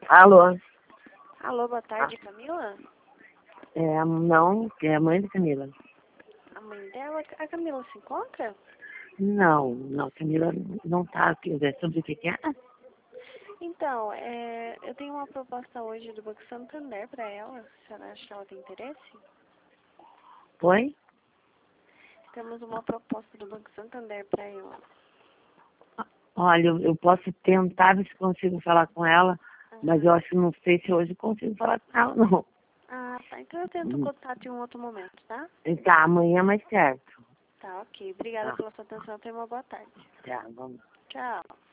Alô? Alô, boa tarde, Camila? Não, é a mãe da Camila. A mãe dela, a Camila se encontra? Não, a Camila não tá aqui. É sobre o que é? Então, eu tenho uma proposta hoje do Banco Santander para ela. A senhora acha que ela tem interesse? Foi? Temos uma proposta do Banco Santander para ela. Olha, eu posso tentar ver se consigo falar com ela, mas eu Aham. acho que não sei se hoje consigo falar com ela, não. Ah, tá. Então eu tento contato em um outro momento, tá? Tá, amanhã é mais certo. Tá, ok. Obrigada Tá, pela sua atenção. Tenha uma boa tarde. tá, vamos. Tchau.